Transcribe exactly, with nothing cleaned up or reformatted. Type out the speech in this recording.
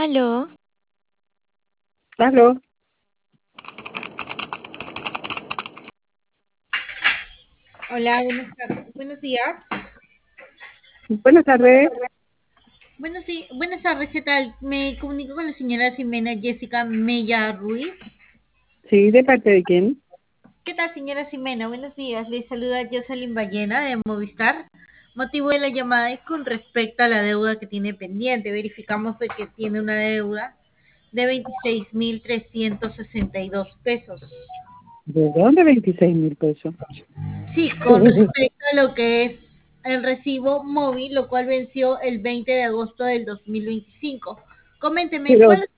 Aló, Aló, Hola, buenas tardes. Buenos días. buenas tardes. Buenos di- buenas tardes, ¿qué tal? Me comunico con la señora Ximena Jessica Mella Ruiz. Sí, ¿de parte de quién? ¿Qué tal, señora Ximena? Buenos días. Le saluda Jocelyn Ballena de Movistar. Motivo de la llamada es con respecto a la deuda que tiene pendiente. Verificamos de que tiene una deuda de veintiséis mil trescientos sesenta y dos pesos. ¿De dónde veintiséis mil pesos? Sí, con respecto a lo que es el recibo móvil, lo cual venció el veinte de agosto del dos mil veinticinco. Coménteme, Pero, ¿cuál